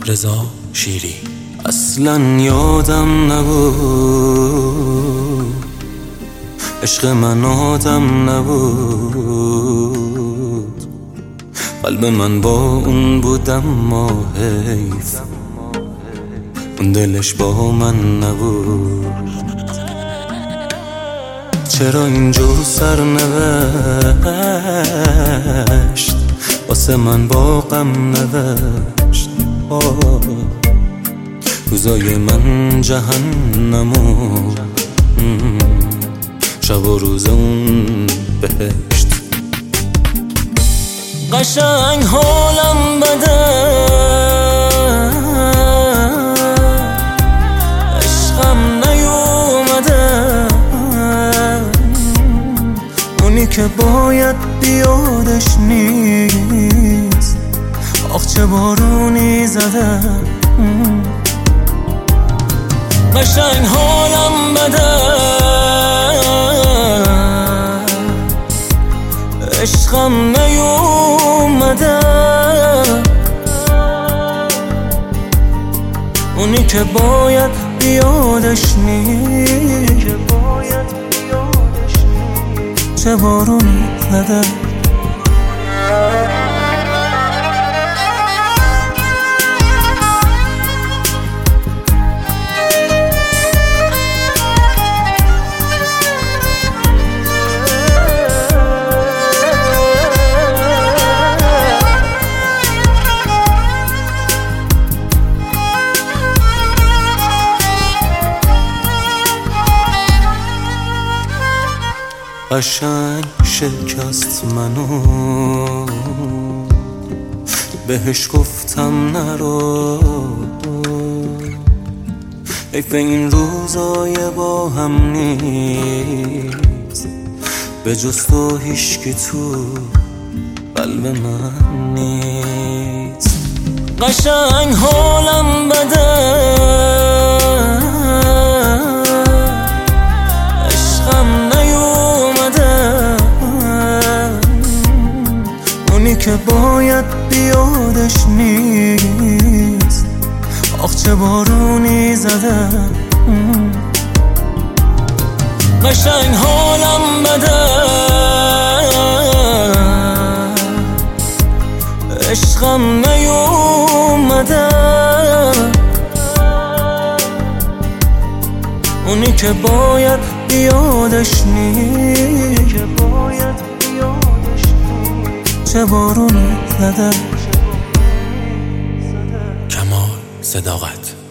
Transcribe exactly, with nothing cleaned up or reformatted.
رضا شیری. اصلا یادم نبود عشق من آدم نبود، قلب من با اون بودم ما حیف اون دلش با من نبود. چرا اینجور سرنوشت واسه من با غم نوشت؟ روزای من جهنمو شب و روز اون بهشت. قشنگ حالم بده عشقم نیومده، اونی که باید بیادش نیست، آخ چه بارونی زده. قشنگ حالم بده عشقم نیومده، اونی که باید بیادش نیست، چه بارونی زده. قشنگ شکست منو، بهش گفتم نرو، حیف این روزای با هم نیست، به جز تو هیچکی تو قلب من نیست. قشنگ حالم بده که باید بیادش نیست، آخ چه بارونی زده. قشنگ حالم بده عشقم نیومده، اونی که باید بیادش نیست، چه بارونی زده. کمال صداقت.